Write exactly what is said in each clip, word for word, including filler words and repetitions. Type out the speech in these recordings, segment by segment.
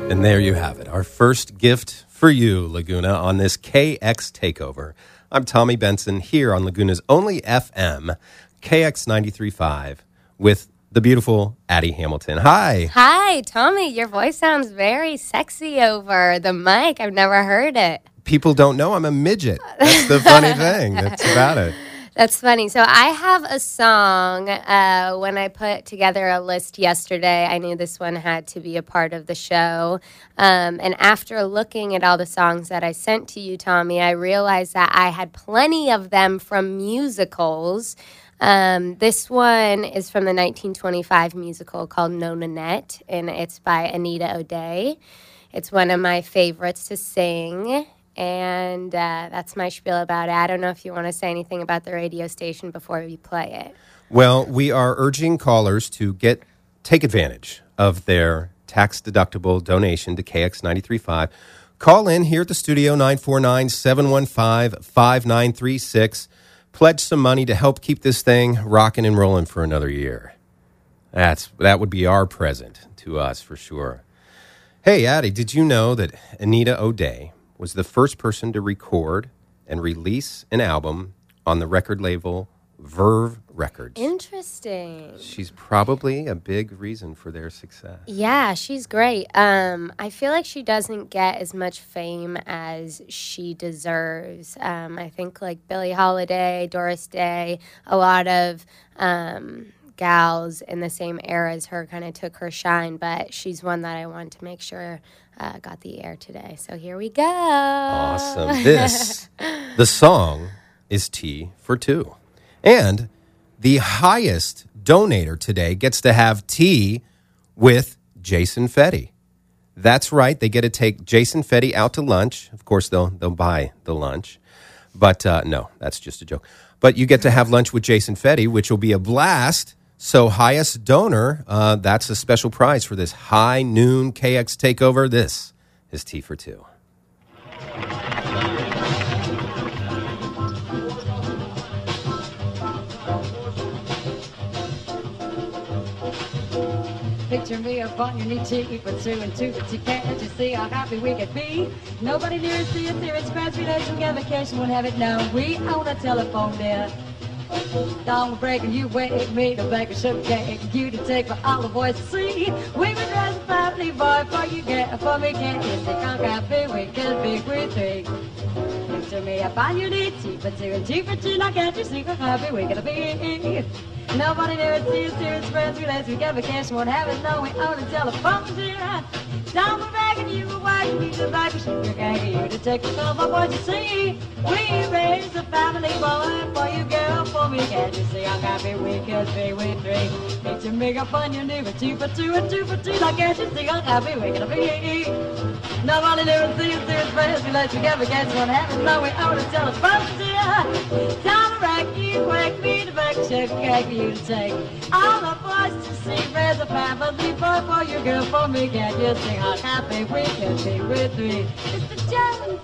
And there you have it, our first gift for you, Laguna, on this K X Takeover. I'm Tommy Benson here on Laguna's only F M, K X ninety-three point five, with the beautiful Addie Hamilton. Hi. Hi, Tommy. Your voice sounds very sexy over the mic. I've never heard it. People don't know I'm a midget. That's the funny thing. That's about it. That's funny. So I have a song. Uh, when I put together a list yesterday, I knew this one had to be a part of the show. Um, and after looking at all the songs that I sent to you, Tommy, I realized that I had plenty of them from musicals. Um, this one is from the nineteen twenty-five musical called No Nanette, and it's by Anita O'Day. It's one of my favorites to sing. And uh, that's my spiel about it. I don't know if you want to say anything about the radio station before we play it. Well, we are urging callers to get take advantage of their tax-deductible donation to K X ninety-three point five. Call in here at the studio, nine four nine, seven one five, five nine three six. Pledge some money to help keep this thing rocking and rolling for another year. That's That would be our present to us for sure. Hey, Addie, did you know that Anita O'Day was the first person to record and release an album on the record label Verve Records? Interesting. She's probably a big reason for their success. Yeah, she's great. Um, I feel like she doesn't get as much fame as she deserves. Um, I think like Billie Holiday, Doris Day, a lot of um, gals in the same era as her kind of took her shine, but she's one that I want to make sure Uh, got the air today. So here we go. Awesome. This, the song is T for Two. And the highest donator today gets to have tea with Jason Fetty. That's right. They get to take Jason Fetty out to lunch. Of course, they'll, they'll buy the lunch. But uh, no, that's just a joke. But you get to have lunch with Jason Fetty, which will be a blast. So highest donor, uh, that's a special prize for this high noon K X takeover. This is T for Two. Picture me up on your knee, tea for two and two, but you can't you see how happy we could be? Nobody near us, see us here, it's scratch relation, get vacation, won't have it now. We own a telephone there. Dawn we're breaking, you wake me to bake a sugar cake. You to take for all the boys to see. We would dress a family boy for you get for me can't you see can't happy we can be with three. Picture me up on your knee, tea for two and two for two. Now can't you see how happy we gonna be? Nobody near us sees here, it's friends, relates, we get vacation, won't have it, no, we own a telephone here. Down we're begging you, why you need to buy a sugar cake, you to take the call, my boys you see. We raise a family boy for you girl, for me, can't you see how happy we could be with three? Picture me up on your knee, for two for two and two for two, now can't you see how happy we gonna be? Nobody near us sees here, it's friends, relates, we get vacation, won't have it, no, we own a telephone here. Down the rack, you wake me to bake a sugar cake, you to take all the boys to see. There's a family boy for you girl, for me, can't you see how happy we can be with three? Mister Jones.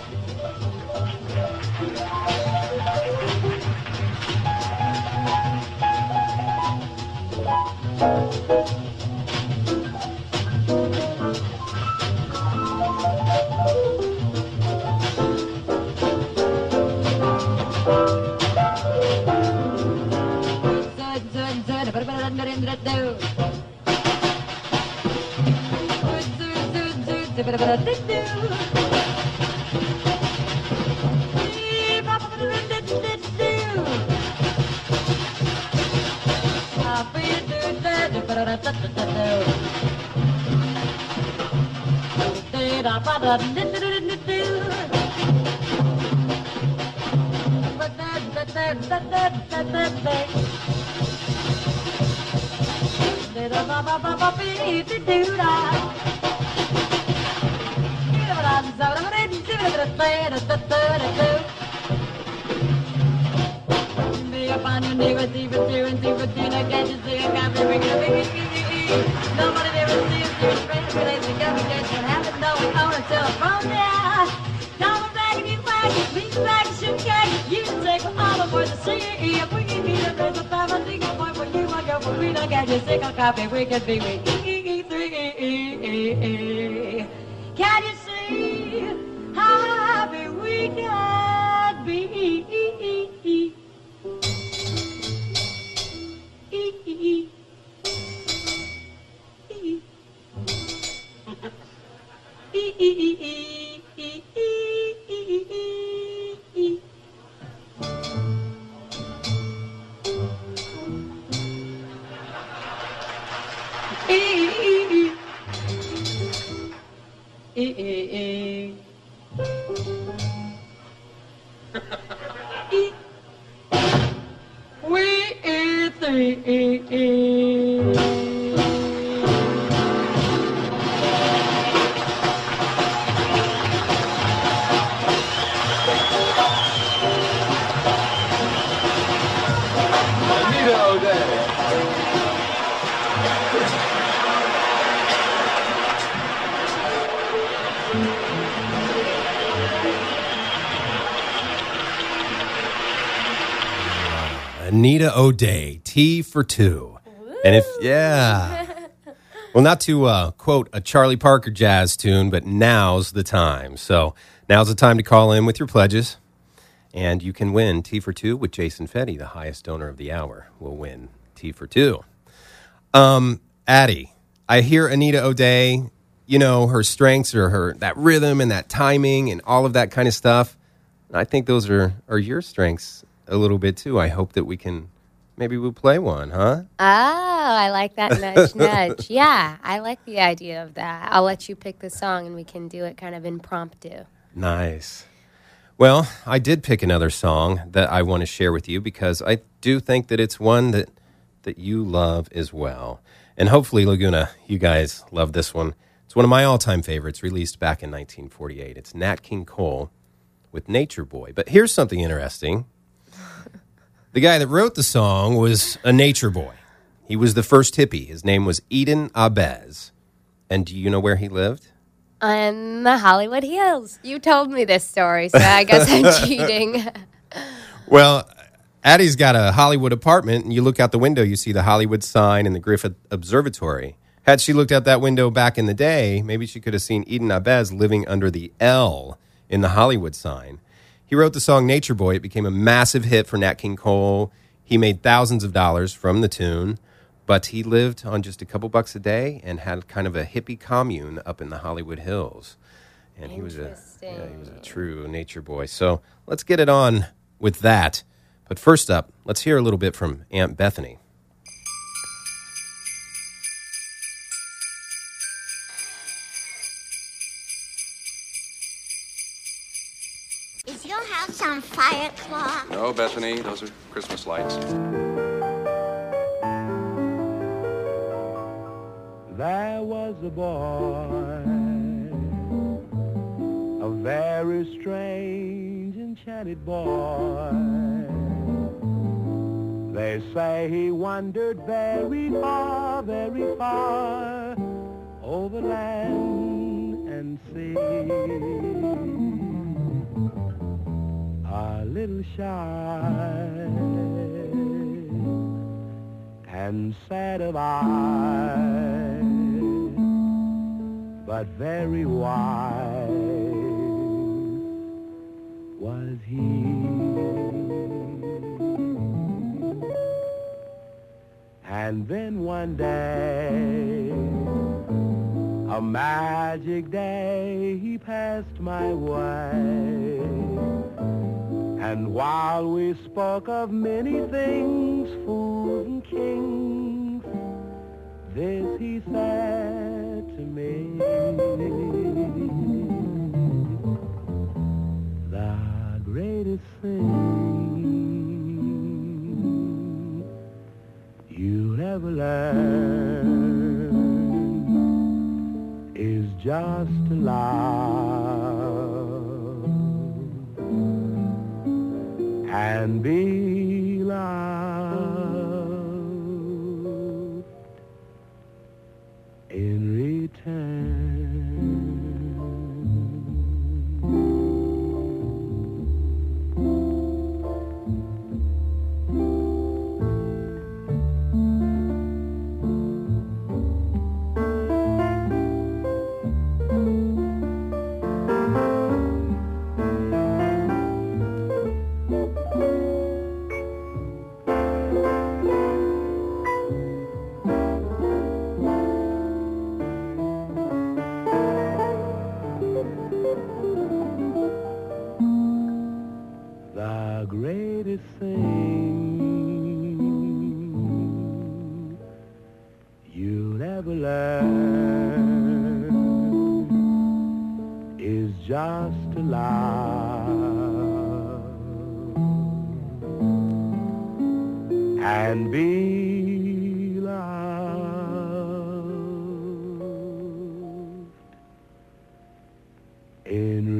Nobody ever sees your friends, relates, we got vacation, have it, no, we own a telephone, yeah. Now we're back and you whack, me back and sugar cake, you can take all the boys to see you. If we can meet up, there's a family point for you, my girl, for we don't get you sick on coffee, we could be with E three. Can you see how happy we can be? We three. Anita O'Day. Anita O'Day, T for two. Woo. And if, yeah. Well, not to uh, quote a Charlie Parker jazz tune, but now's the time. So now's the time to call in with your pledges. And you can win T for two with Jason Fetty, the highest donor of the hour, will win T for two. Um, Addie, I hear Anita O'Day, you know, her strengths are her that rhythm and that timing and all of that kind of stuff. And I think those are, are your strengths a little bit too. I hope that we can, maybe we'll play one, huh? Oh, I like that nudge, nudge. Yeah, I like the idea of that. I'll let you pick the song and we can do it kind of impromptu. Nice. Well, I did pick another song that I want to share with you because I do think that it's one that, that you love as well. And hopefully, Laguna, you guys love this one. It's one of my all-time favorites, released back in nineteen forty-eight. It's Nat King Cole with Nature Boy. But here's something interesting. The guy that wrote the song was a nature boy. He was the first hippie. His name was Eden Abez. And do you know where he lived? On the Hollywood Hills. You told me this story, so I guess I'm cheating. Well, Addie's got a Hollywood apartment, and you look out the window, you see the Hollywood sign and the Griffith Observatory. Had she looked out that window back in the day, maybe she could have seen Eden Abez living under the L in the Hollywood sign. He wrote the song Nature Boy. It became a massive hit for Nat King Cole. He made thousands of dollars from the tune, but he lived on just a couple bucks a day and had kind of a hippie commune up in the Hollywood Hills. And he was a yeah, he was a true nature boy. So let's get it on with that. But first up, let's hear a little bit from Aunt Bethany. Is your house on fire, Claw? No, Bethany, those are Christmas lights. There was a boy, a very strange, enchanted boy. They say he wandered very far, very far, over land and sea. A little shy and sad of eye, but very wise was he. And then one day, a magic day, he passed my way. And while we spoke of many things, fools and kings, this he said to me: the greatest thing you'll ever learn is just to love and be loved in return. Neverland is just a lie, and be loved in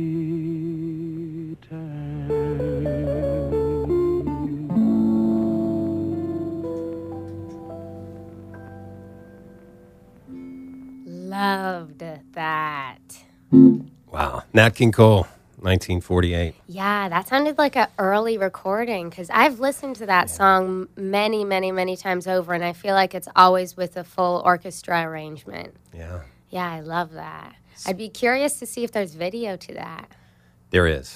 Loved that. Wow. Nat King Cole, nineteen forty-eight. Yeah, that sounded like an early recording because I've listened to that song many, many, many times over, and I feel like it's always with a full orchestra arrangement. Yeah. Yeah, I love that. I'd be curious to see if there's video to that. There is.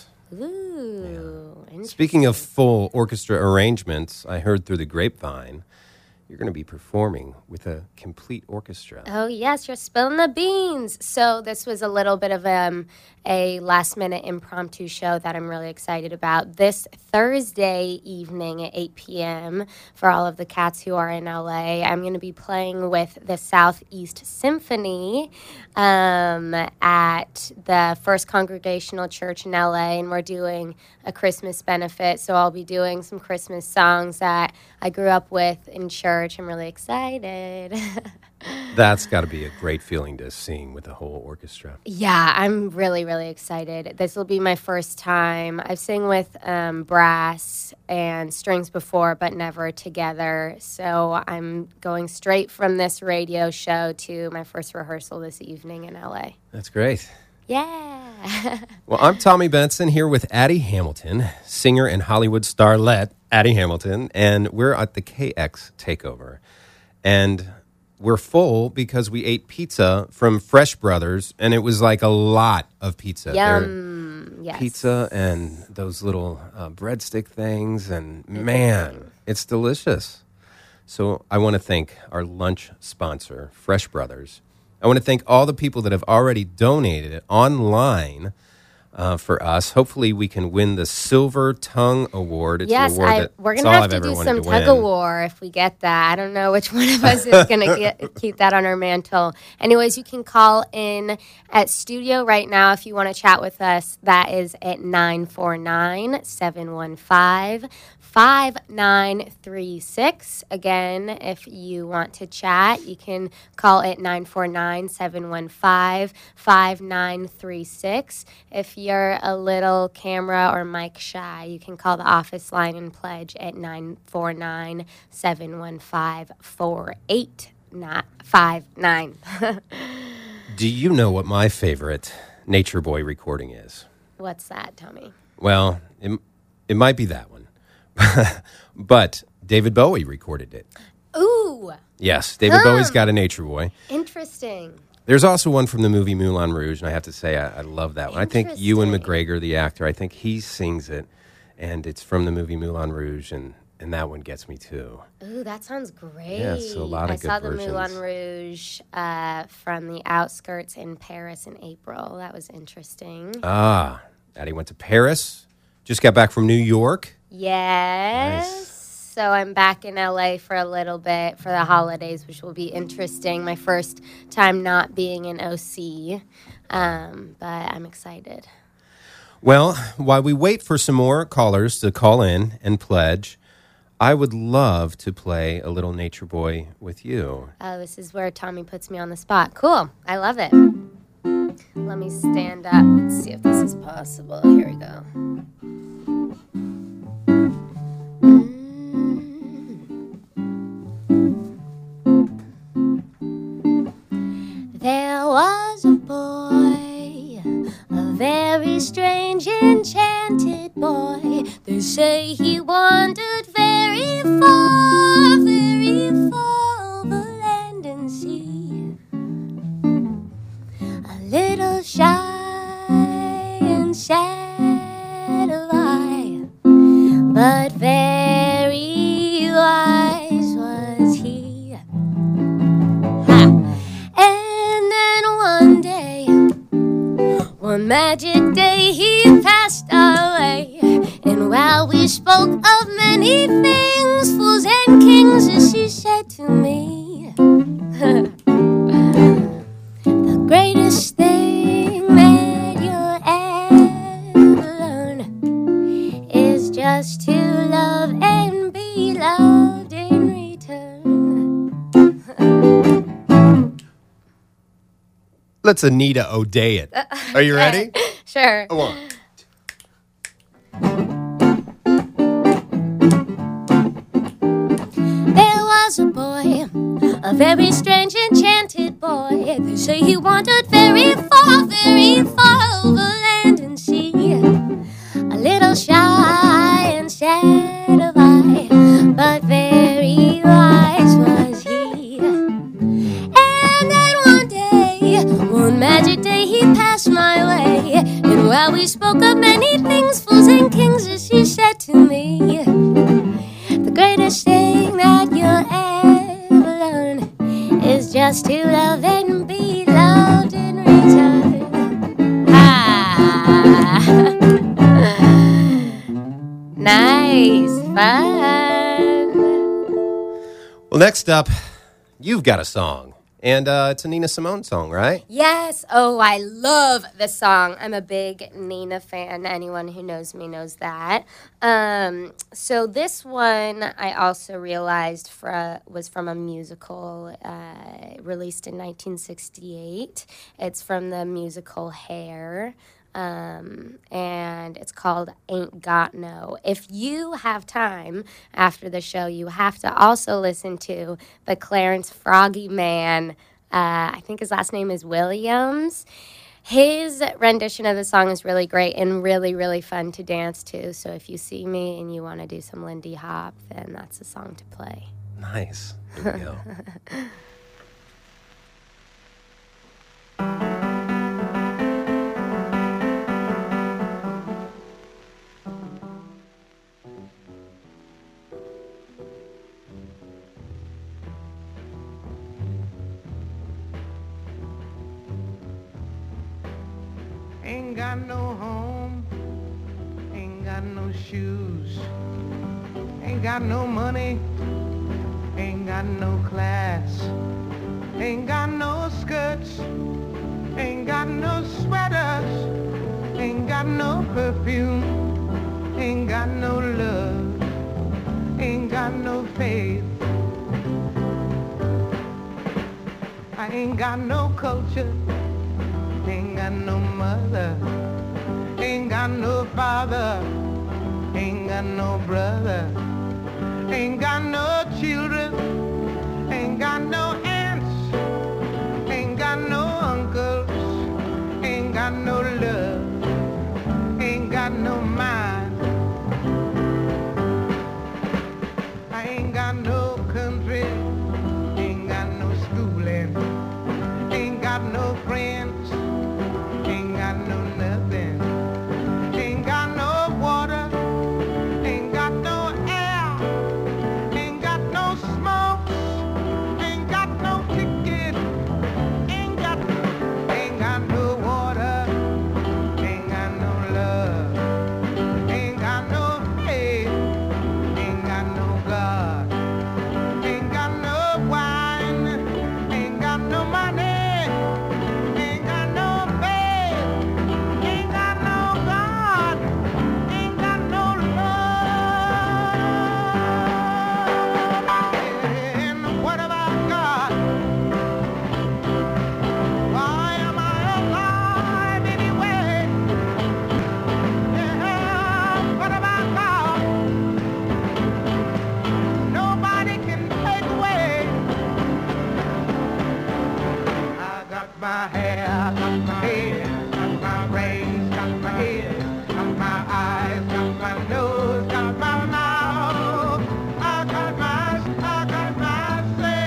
Ooh. Yeah. Speaking of full orchestra arrangements, I heard through the grapevine you're going to be performing with a complete orchestra. Oh, yes, you're spilling the beans. So this was a little bit of um, a last-minute impromptu show that I'm really excited about. This Thursday evening at eight p.m., for all of the cats who are in L A, I'm going to be playing with the Southeast Symphony um, at the First Congregational Church in L A, and we're doing a Christmas benefit. So I'll be doing some Christmas songs that I grew up with in church. I'm really excited. That's got to be a great feeling to sing with the whole orchestra. Yeah, I'm really, really excited. This will be my first time. I've sang with um, brass and strings before, but never together. So I'm going straight from this radio show to my first rehearsal this evening in L A. That's great. Yeah. Well, I'm Tommy Benson here with Addie Hamilton, singer and Hollywood starlet Addie Hamilton, and we're at the K X Takeover. And we're full because we ate pizza from Fresh Brothers, and it was like a lot of pizza. Yum. Yes. Pizza and those little uh, breadstick things, and man, it's delicious. So I want to thank our lunch sponsor, Fresh Brothers. I want to thank all the people that have already donated it online uh, for us. Hopefully, we can win the Silver Tongue Award. It's yes, an award I, that we're it's going to all have I've to ever do wanted some to tug win. of war if we get that. I don't know which one of us is going to keep that on our mantle. Anyways, you can call in at studio right now if you want to chat with us. That is at nine four nine, seven one five, five nine three six. Again, if you want to chat, you can call at nine four nine, seven one five, five nine three six. If you're a little camera or mic shy, you can call the office line and pledge at nine four nine, seven one five, four eight five nine. Do you know what my favorite Nature Boy recording is? What's that, Tommy? Well, it, it might be that one. But David Bowie recorded it. Ooh. Yes, David Huh. Bowie's got a Nature Boy. Interesting. There's also one from the movie Moulin Rouge, and I have to say I, I love that one. I think Ewan Interesting. McGregor, the actor, I think he sings it, and it's from the movie Moulin Rouge, and, and that one gets me too. Ooh, that sounds great. Yeah, so a lot of I good saw the versions. Moulin Rouge uh, from the outskirts in Paris in April. That was interesting. Ah, Addie went to Paris, just got back from New York. Yes. Nice. So I'm back in L A for a little bit for the holidays, which will be interesting. My first time not being in O C, um, but I'm excited. Well, while we wait for some more callers to call in and pledge, I would love to play a little Nature Boy with you. Oh, this is where Tommy puts me on the spot. Cool. I love it. Let me stand up and see if this is possible. Here we go. There was a boy, a very strange, enchanted boy. They say he wandered very far, very far over land and sea. A little shy and sad of eye, but very wise was he. Ha! And then one day, one magic day, he passed our way. And while we spoke of many things, fools and kings, as she said to me, Let's Anita O'Day it. Are you ready? Sure. Come on. There was a boy, a very strange, enchanted boy. They say he wandered very far, very far over land and sea. A little shy and sad of eye, but very wise was he. And then one day, one magic day, he passed my way. And while we spoke of many things, fools and kings, as he said to me, the greatest thing that you'll ever learn is just to love and be loved in return. Ah, nice, fun. Well, next up, you've got a song. And uh, it's a Nina Simone song, right? Yes. Oh, I love this song. I'm a big Nina fan. Anyone who knows me knows that. Um, so this one I also realized fra- was from a musical uh, released in nineteen sixty-eight. It's from the musical Hair. Um, and it's called Ain't Got No. If you have time after the show, you have to also listen to the Clarence Froggy Man. Uh, I think his last name is Williams. His rendition of the song is really great and really, really fun to dance to. So if you see me and you want to do some Lindy Hop, then that's the song to play. Nice. Here we go. Ain't got no home, ain't got no shoes, ain't got no money, ain't got no class, ain't got no skirts, ain't got no sweaters, ain't got no perfume, ain't got no love, ain't got no faith. I ain't got no culture, ain't got no mother, ain't got no father, ain't got no brother, ain't got no children, ain't got no aunts, ain't got no uncles, ain't got no love, ain't got no mind. I ain't got no country, ain't got no schooling, ain't got no friends, ain't got no nothing, ain't got no water, ain't got no air, ain't got no smoke, ain't got no ticket, ain't got, ain't got no water, ain't got no love, ain't got no faith, ain't got no God, ain't got no wine, ain't got no money. My hair, got my head, got my brains, got my head, got my eyes, got my nose, got my mouth. I got my, I got my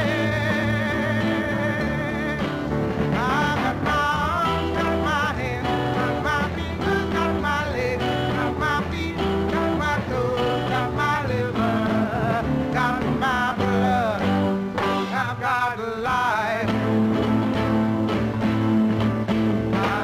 sense. I got my arms, got my hands, got my fingers, got my legs, got my feet, got my toes, got my liver, got my blood. I've got life. I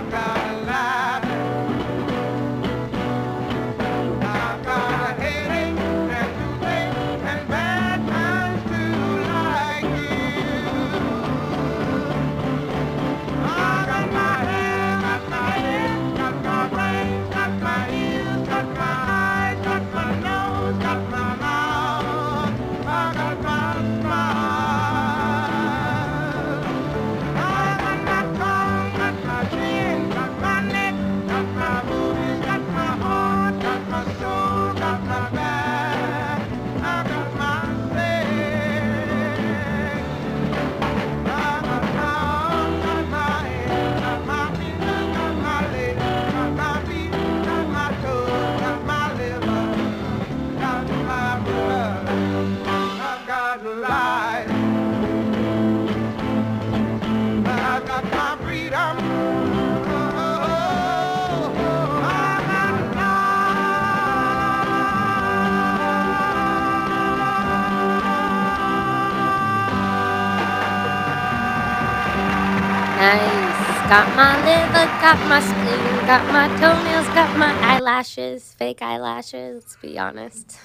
Nice. Got my liver, got my spleen, got my toenails, got my eyelashes, fake eyelashes, let's be honest.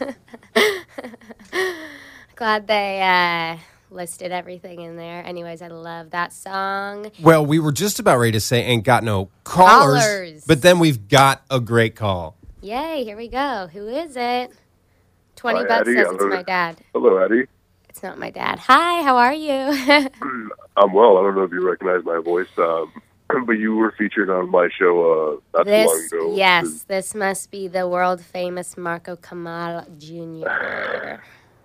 Glad they uh, listed everything in there. Anyways, I love that song. Well, we were just about ready to say ain't got no callers, Callers. but then we've got a great call. Yay, here we go. Who is it? twenty Hi, bucks Addie. says it's Hello. my dad. Hello, Addie. It's not my dad. Hi, how are you? I'm well. I don't know if you recognize my voice, um, but you were featured on my show uh, not too long This, ago. yes, this must be the world famous Marco Kamal Junior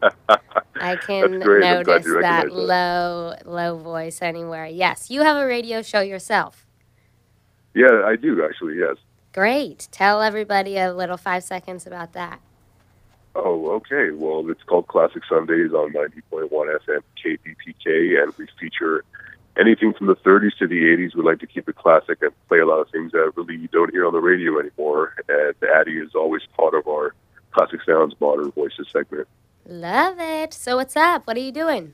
I can That's great. I'm glad notice you that recognize that. low, low voice anywhere. Yes, you have a radio show yourself. Yeah, I do, actually, yes. Great. Tell everybody a little five seconds about that. Oh, okay. Well, it's called Classic Sundays on ninety point one F M K B P K, and we feature anything from the thirties to the eighties. We like to keep it classic and play a lot of things that really you don't hear on the radio anymore. And Addie is always part of our Classic Sounds Modern Voices segment. Love it. So what's up? What are you doing?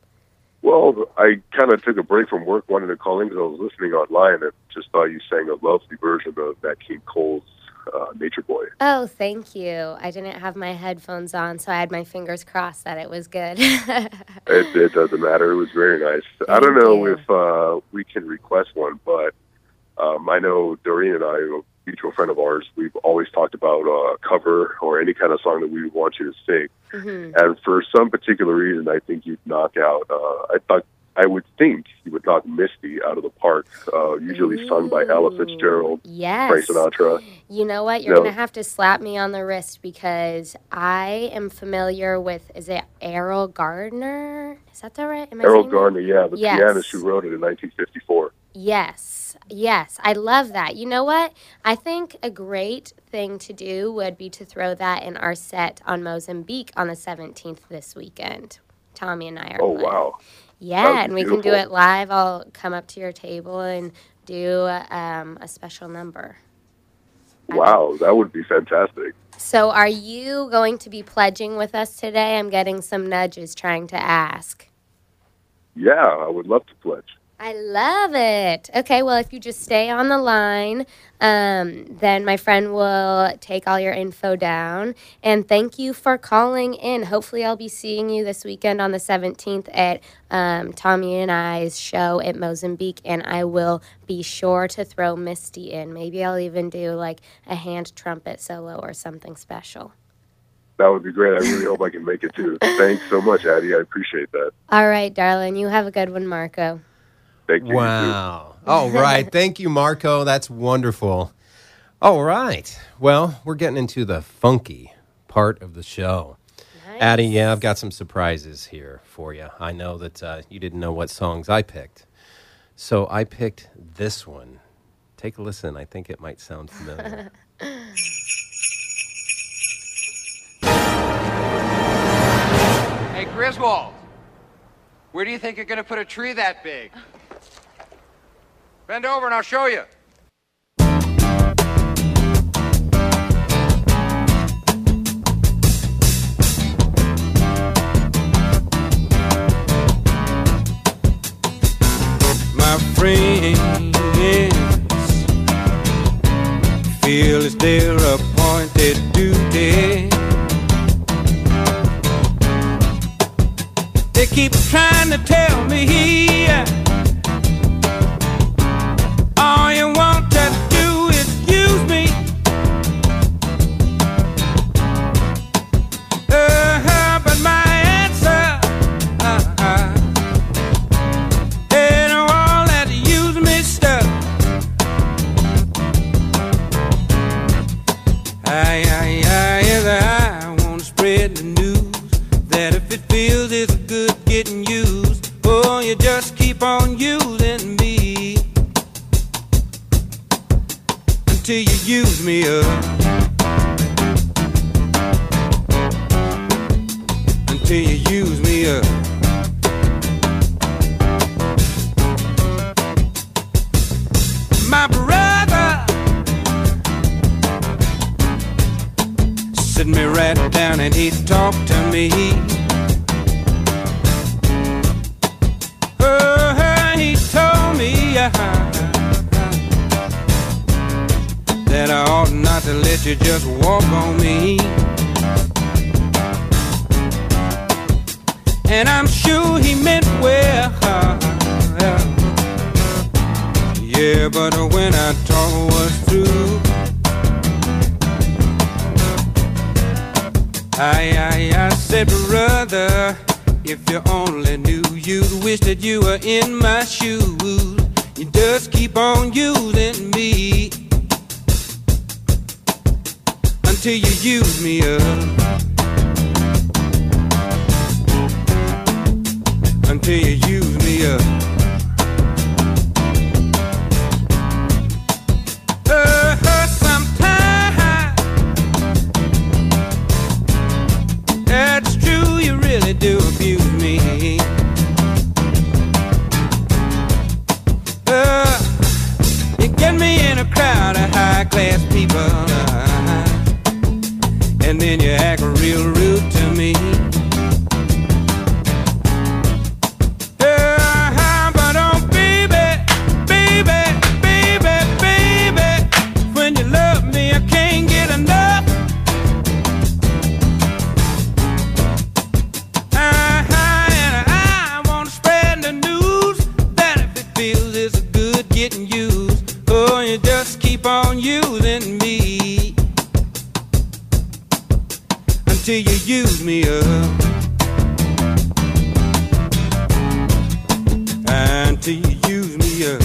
Well, I kind of took a break from work, wanted to call in because I was listening online and just thought you sang a lovely version of Nat King Cole's uh, Nature Boy. Oh, thank you. I didn't have my headphones on, so I had my fingers crossed that it was good. It, it doesn't matter. It was very nice. I don't Thank know you. if uh, we can request one, but um, I know Doreen and I, a mutual friend of ours, we've always talked about a cover or any kind of song that we would want you to sing. Mhm. And for some particular reason, I think you'd knock out, uh, I thought, I would think you would knock Misty out of the park, uh, usually sung by Ella Fitzgerald, Yes. Frank Sinatra. You know what? You're No. going to have to slap me on the wrist because I am familiar with, is it Errol Gardner? Is that the right? Am I Errol saying that? Gardner, yeah, the Yes. pianist who wrote it in nineteen fifty-four. Yes, yes, I love that. You know what? I think a great thing to do would be to throw that in our set on Mozambique on the seventeenth this weekend. Tommy and I are Oh, playing. wow. Yeah, That would and be we can do beautiful. it live. I'll come up to your table and do um, a special number. Wow, that would be fantastic. So are you going to be pledging with us today? I'm getting some nudges trying to ask. Yeah, I would love to pledge. I love it. Okay, well, if you just stay on the line, um, then my friend will take all your info down. And thank you for calling in. Hopefully, I'll be seeing you this weekend on the seventeenth at um, Tommy and I's show at Mozambique. And I will be sure to throw Misty in. Maybe I'll even do like a hand trumpet solo or something special. That would be great. I really hope I can make it too. Thanks so much, Addie. I appreciate that. All right, darling. You have a good one, Marco. Thank you. Wow. All right. Thank you, Marco. That's wonderful. All right. Well, we're getting into the funky part of the show. Nice. Addie, yeah, I've got some surprises here for you. I know that uh, you didn't know what songs I picked. So I picked this one. Take a listen. I think it might sound familiar. Hey, Griswold, where do you think you're going to put a tree that big? Bend over and I'll show you. My friends feel it's their appointed duty. They keep trying to tell me all you want to do is use me. Uh-huh, but my answer uh-huh, ain't all that use me stuff. I, I, I, yes, I want to spread the news that if it feels it's good getting used, oh, you just keep on using me until you use me up, until you use me up. My brother sit me right down and he talked to me. Oh, he told me uh, let you just walk on me. And I'm sure he meant well. Yeah, but when I talk was through, I, I, I said, brother, if you only knew, you'd wish that you were in my shoes. You just keep on using me until you use me up. Until you use me up. Uh, uh, sometimes that's true, you really do abuse me. Uh, you get me in a crowd of high-class people, uh, and then you act real rude to me. Until you use me up, until you use me up.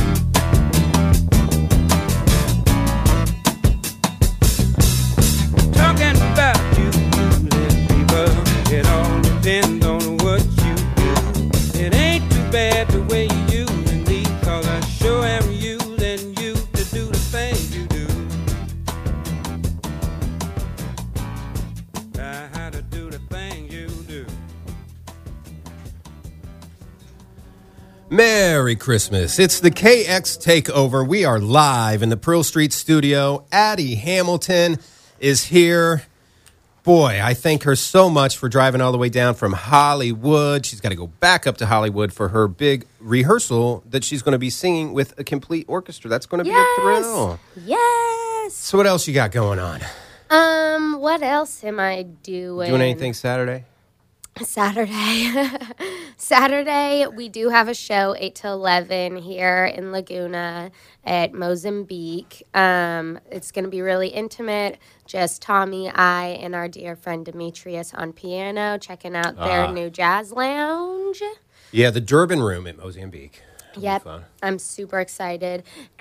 Talking about you, little people, it all depends on what you do. It ain't too bad the way you using me, 'cause I sure am using you to do the things you do. Merry Christmas. It's the K X Takeover. We are live in the Pearl Street studio. Addie Hamilton is here. Boy, I thank her so much for driving all the way down from Hollywood. She's got to go back up to Hollywood for her big rehearsal that she's going to be singing with a complete orchestra. That's going to yes. be a thrill. Yes. So what else you got going on? Um, what else am I doing? Doing anything Saturday? Saturday. Saturday, we do have a show, eight to eleven, here in Laguna at Mozambique. Um, it's going to be really intimate. Just Tommy, I, and our dear friend Demetrius on piano, checking out their Ah. new jazz lounge. Yeah, the Durbin Room at Mozambique. That'll be Yep, fun. I'm super excited.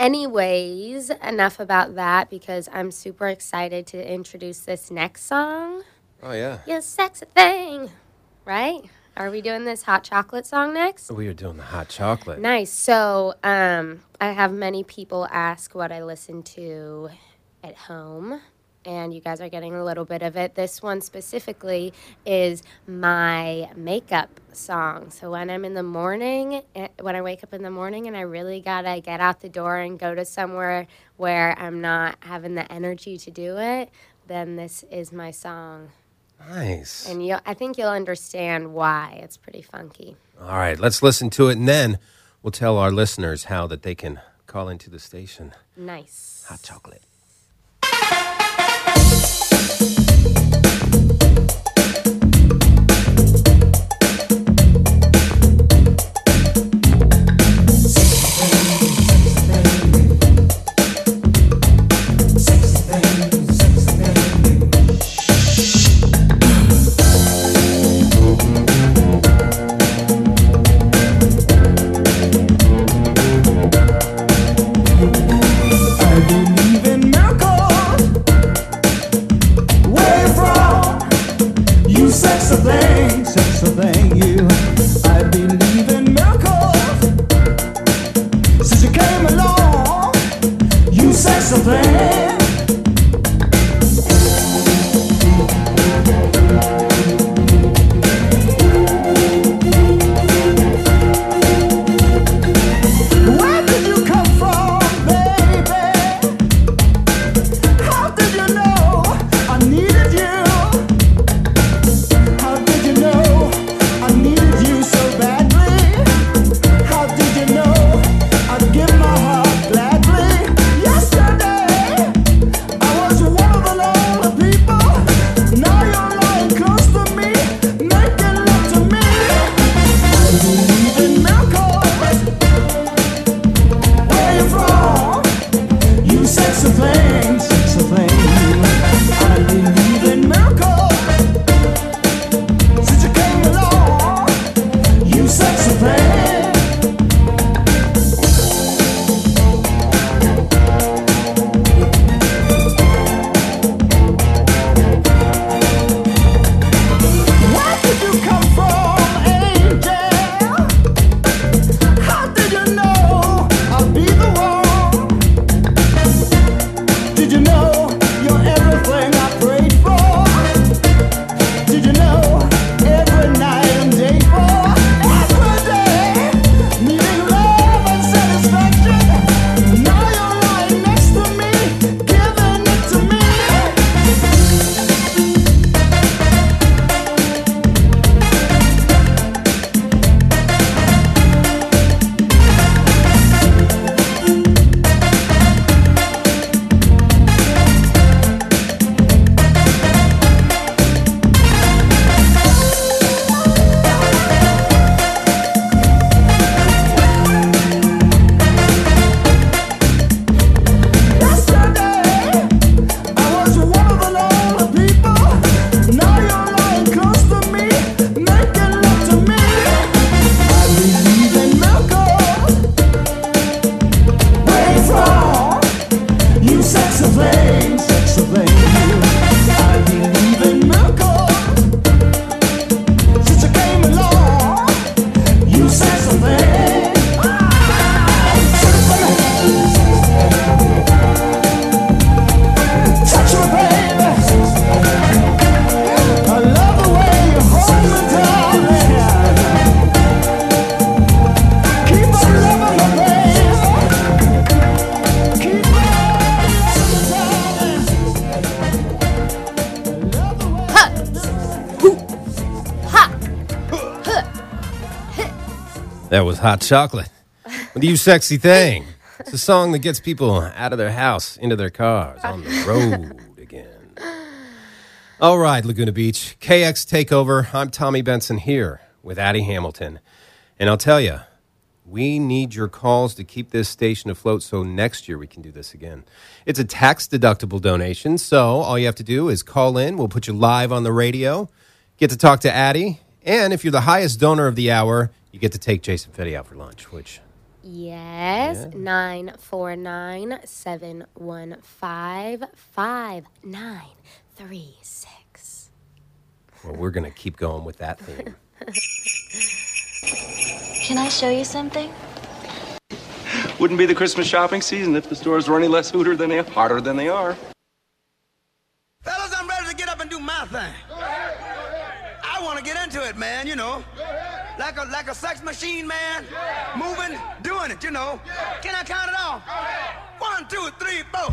Anyways, enough about that because I'm super excited to introduce this next song. Oh, yeah. You sexy thing. Right? Are we doing this hot chocolate song next? We are doing the hot chocolate. Nice. So um, I have many people ask what I listen to at home, and you guys are getting a little bit of it. This one specifically is my makeup song. So when I'm in the morning, eh, when I wake up in the morning and I really got to get out the door and go to somewhere where I'm not having the energy to do it, then this is my song. Nice. And you, I think you'll understand why. It's pretty funky. All right, let's listen to it, and then we'll tell our listeners how that they can call into the station. Nice. Hot chocolate. Yesterday That was Hot Chocolate with You Sexy Thing. It's a song that gets people out of their house, into their cars, on the road again. All right, Laguna Beach, K X Takeover. I'm Tommy Benson here with Addie Hamilton. And I'll tell you, we need your calls to keep this station afloat so next year we can do this again. It's a tax-deductible donation, so all you have to do is call in. We'll put you live on the radio, get to talk to Addie, and if you're the highest donor of the hour, you get to take Jason Fetty out for lunch, which... Yes, yeah. nine four nine, seven one five, five nine three six. Well, we're going to keep going with that theme. Can I show you something? Wouldn't be the Christmas shopping season if the stores were any less hooter than they are, harder than they are. Fellas, I'm ready to get up and do my thing. I want to get into it, man, you know. Like a like a sex machine, man. Moving, doing it, you know. Can I count it off? One, two, three, four.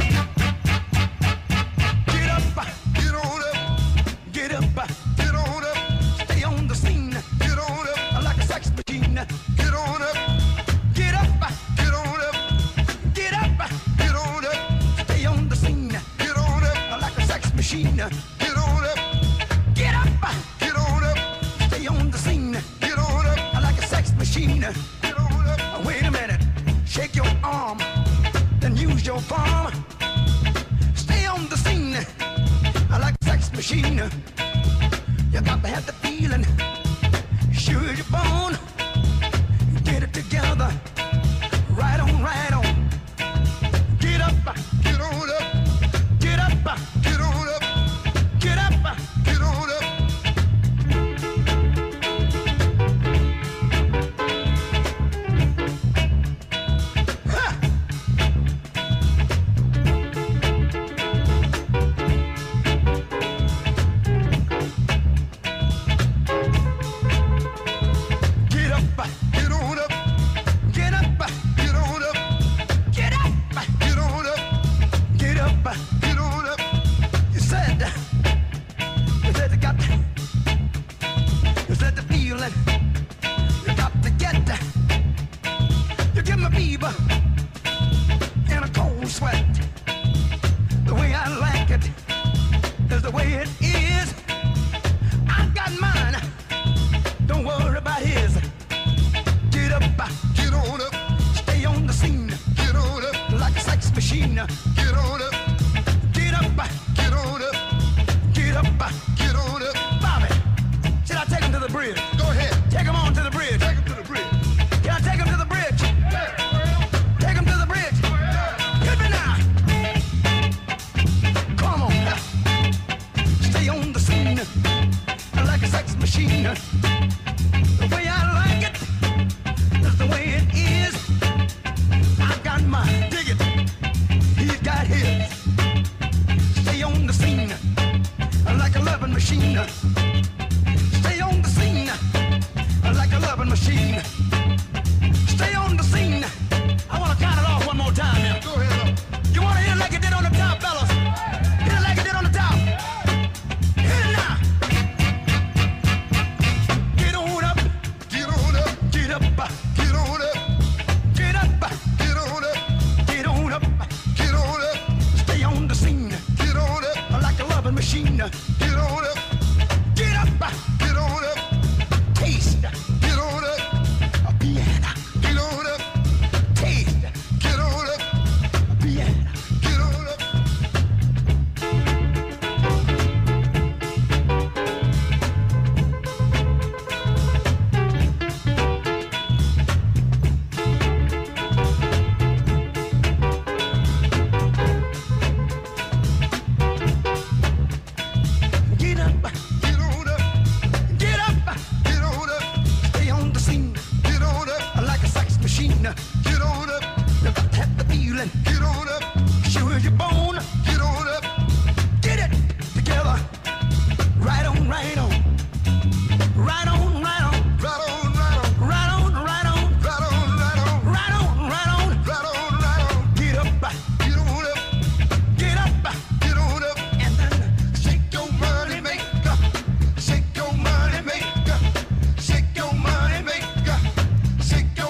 Get up, get on up. Get up, get on up. Stay on the scene. Get on up. Like a sex machine. Get on up. Get up, get on up. Get up, get on up. Stay on the scene. Get on up. Like a sex machine. Get on up. Get up, get on up. Stay on the scene. Get on up. Like a sex machine. Get on up. Wait a minute. Shake your arm. Then use your palm. Stay on the scene. Like a sex machine. You got to have the feeling. Sure your bone. Get it together. Right on, right on. Get up, get on up. Get up, get on up. Get up, get on up. Ha! Get up, get on up. Get up, get on up. Get up, get on up. Get up, get on up. You said, you said you got, you said the feeling. You got to get, you give me fever and a cold sweat. The way I like it is the way it is. I got mine. Don't worry about his. Get up, get on up, stay on the scene. Get on up, like a sex machine. Get on up, get up, get on up, get up, get on up. Bobby, should I take him to the bridge? Go ahead, take him on to the bridge. Take him to the bridge. Can I take him to the bridge? Take him to the bridge. Hit me now. Come on, stay on the scene, like a sex machine. The way I like it. That's the way it is. I've got mine. Dig it. He's got his. Stay on the scene like a loving machine. Stay on the scene like a loving machine. Stay on the scene. I want to count it off one more time now. Go ahead. You want to hit it like it did on the top, fellas? Hit it like it did on the top. Hit it now. Get on up. Get on up. Get up. Get on up. Get up. Get on up. Get on up. Get on up. Stay on the scene. Get on up. Like a loving machine. Get on up. Get up. Get on up. Taste. Get on up. A piano. Get on up. Taste. Get on up. A piano. Get on up. Get up, get on up, get up, get on up. Stay on the scene, get on up, like a sex machine. Get on up, you got to have the feeling. Get on up, sure your bone. Get on up, get it together. Right on, right on, right on, right on, right on, right on, right on, right on, right on, right on, right on, right on, right on, right on. Get up, get on up, get up, get on up, and then shake your money maker, shake your money maker, shake your money maker, shake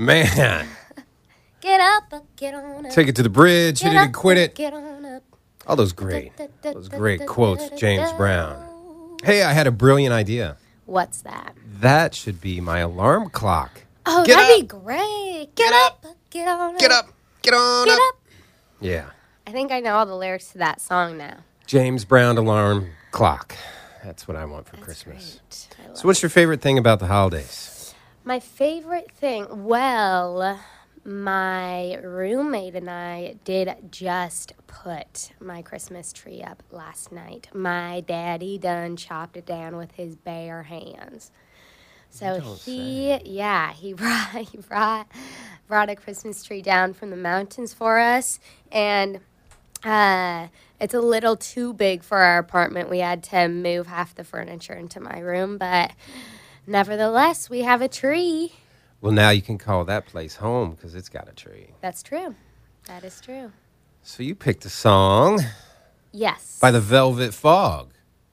Man. Get up, get on up. Take it to the bridge, Get hit it up, and quit it. Get on up. All those great, those great quotes, James Brown. Hey, I had a brilliant idea. What's that? That should be my alarm clock. Oh, Get that'd up. be great. Get up, get on up. Get up, get on Get up. up. Yeah. I think I know all the lyrics to that song now. James Brown alarm clock. That's what I want for Christmas. So what's your favorite thing about the holidays? My favorite thing, well, my roommate and I did just put my Christmas tree up last night. My daddy done chopped it down with his bare hands. So he, yeah, he brought he brought brought a Christmas tree down from the mountains for us, and uh, it's a little too big for our apartment. We had to move half the furniture into my room, but nevertheless, we have a tree. Well, now you can call that place home because it's got a tree. That's true. That is true. So you picked a song. Yes. By the Velvet Fog.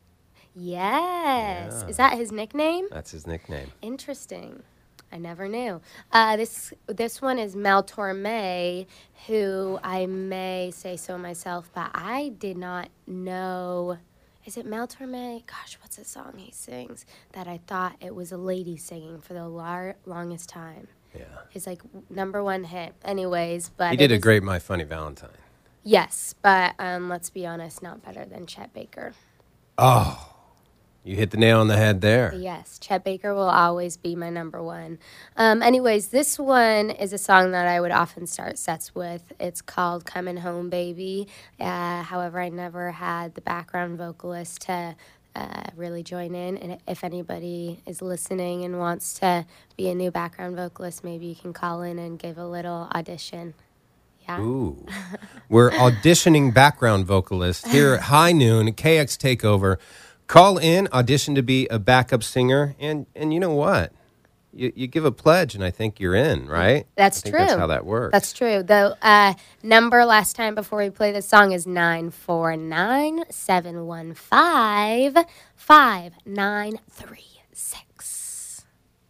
Yes. Yeah. Is that his nickname? That's his nickname. Interesting. I never knew. Uh, this this one is Mel Torme, who I may say so myself, but I did not know. Is it Mel Torme? Gosh, what's the song he sings that I thought it was a lady singing for the lar- longest time? Yeah. His like number one hit. Anyways, but He did it a is- great My Funny Valentine. Yes, but um, let's be honest, not better than Chet Baker. Oh, you hit the nail on the head there. Yes, Chet Baker will always be my number one. Um, anyways, this one is a song that I would often start sets with. It's called Coming Home, Baby. Uh, however, I never had the background vocalist to uh, really join in. And if anybody is listening and wants to be a new background vocalist, maybe you can call in and give a little audition. Yeah. Ooh. We're auditioning background vocalist here at High Noon, K X Takeover. Call in, audition to be a backup singer, and, and you know what? You you give a pledge, and I think you're in, right? That's I think true. That's how that works. That's true. The uh, number last time before we play this song is nine four nine, seven one five, five nine three six.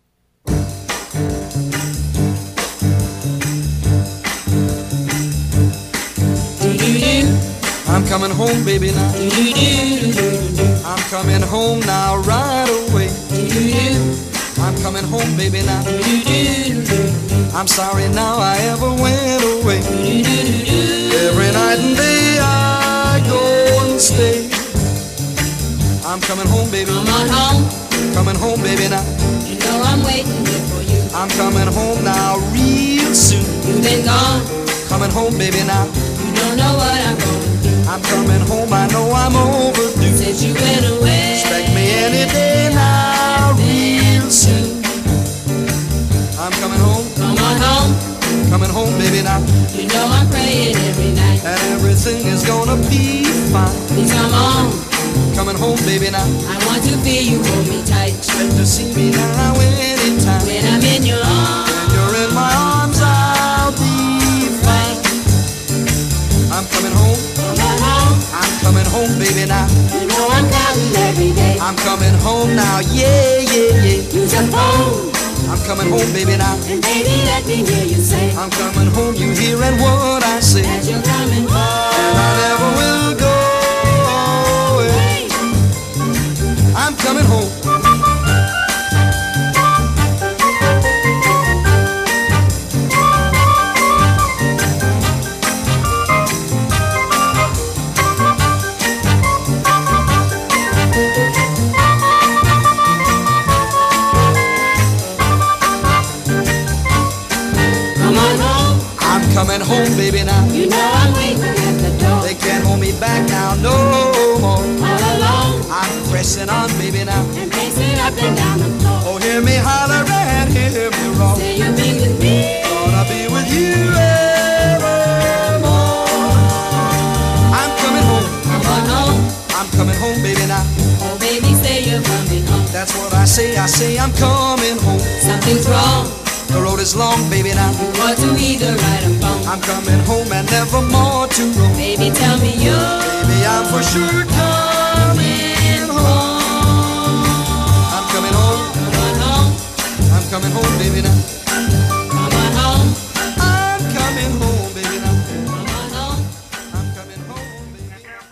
I'm coming home, baby, now. I'm coming home now, right away. I'm coming home, baby, now. I'm sorry now I ever went away. Every night and day I go and stay. I'm coming home, baby. Come on home. Coming home, baby, now. You know I'm waiting here for you. I'm coming home now, real soon. You've been gone. Coming home, baby, now. You don't know what I'm going through. I'm coming home, I know I'm overdue. Since you went away. Expect me any day now, real soon. I'm coming home. Come on home. Coming home, baby, now. You know I'm praying every night. And everything is gonna be fine. Please come on. Coming home, baby, now. I want to feel you hold me tight. Expect to see me now anytime. When I'm in your arms. When you're in my arms, I'll be fine. I'm coming home. Come on home. I'm coming home, baby, now. You know I'm counting every day. I'm coming home now, yeah, yeah, yeah. Use your phone. I'm coming home, baby, now. And baby, let me hear you say. I'm coming home, you hearing what I say. That you're coming home. And I never will go away. I'm coming home. Coming home, baby, now. You know I'm waiting at the door. They can't hold me back now, no more. All alone. I'm pressing on, baby, now. And pacing up and down the floor. Oh, hear me holler and hear me roar. Say you'll be with me. Gonna be with you evermore. I'm coming home. Come on home. I'm coming home, baby, now. Oh, baby, say you're coming home. That's what I say, I say I'm coming home. Something's wrong. The road is long, baby, now. You want to either right or wrong. I'm coming home and never more to roam. Baby, tell me you. Baby, I'm for sure coming home. I'm coming home. Come on home. I'm coming home, baby, now. Come on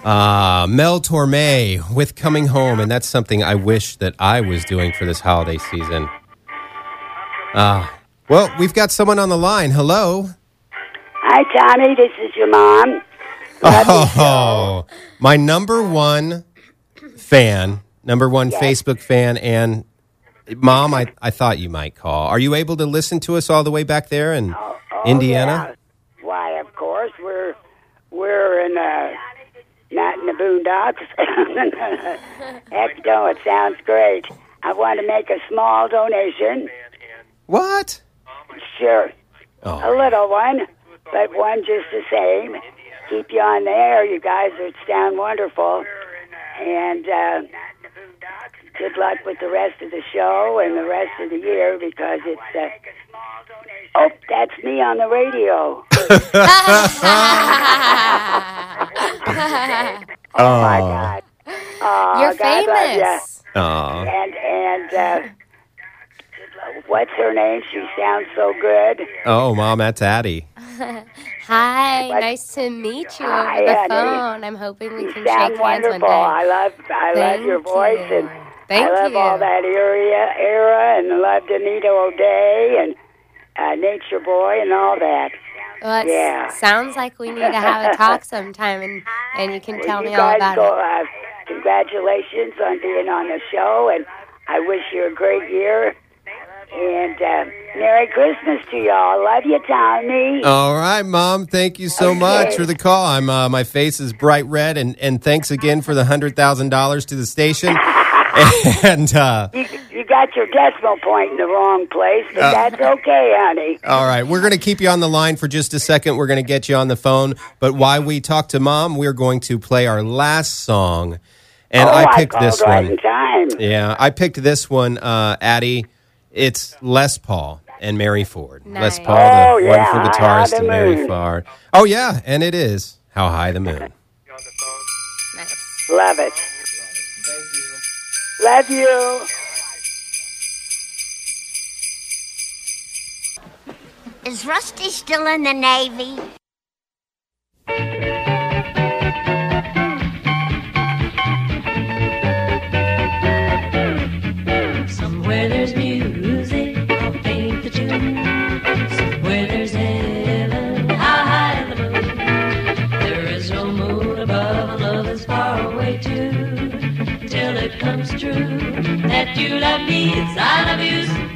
Uh, Mel Torme with Coming Home, and that's something I wish that I was doing for this holiday season. Uh, well, we've got someone on the line. Hello. Hi, Tommy. This is your mom. Oh, my number one fan, number one Yes. Facebook fan, and Mom, I, I thought you might call. Are you able to listen to us all the way back there in Oh, oh, Indiana? yeah. Why, of course. We're we're in uh, not in the boondocks. Heck no, it sounds great. I want to make a small donation. What? Sure. Oh. A little one, but one just the same. Keep you on the air. You guys are sound wonderful. And uh, good luck with the rest of the show and the rest of the year because it's... Uh, oh, that's me on the radio. Oh, my God. Oh, You're God love ya. famous. Aw. And, and uh, what's her name? She sounds so good. Oh, Mom, that's Addie. Hi, nice to meet you over Hi, the Addie. phone. I'm hoping we You can sound shake hands one wonderful. day. I love, I love your Thank voice, you. and Thank I love you. all that era, era, and loved Anita O'Day and uh, Nature Boy and all that. Well, it Yeah. sounds like we need to have a talk sometime, and, and you can Well, tell you me all guys about go, it. Uh, congratulations on being on the show, and I wish you a great year. And uh, Merry Christmas to y'all. Love you, Tommy. All right, Mom. Thank you so Okay. much for the call. I'm uh, my face is bright red, and, and thanks again for the hundred thousand dollars to the station. and uh, You, you got your decimal point in the wrong place, but Uh, that's okay, honey. all right, we're going to keep you on the line for just a second. We're going to get you on the phone, but while we talk to Mom, we're going to play our last song. And oh, I picked called this right one. in time. Yeah, I picked this one, uh, Addie. It's Les Paul and Mary Ford. Les Nice. Paul, the Oh, yeah, wonderful How guitarist, High the and Mary Moon. Ford. Oh, yeah, and it is How High the Moon. Nice. Love it. Love you. Is Rusty still in the Navy? Somewhere there's music, I'll paint the tune. Somewhere there's heaven, how high the moon. There is no moon above, and love is far away too. Till it comes true that you love me as I love you.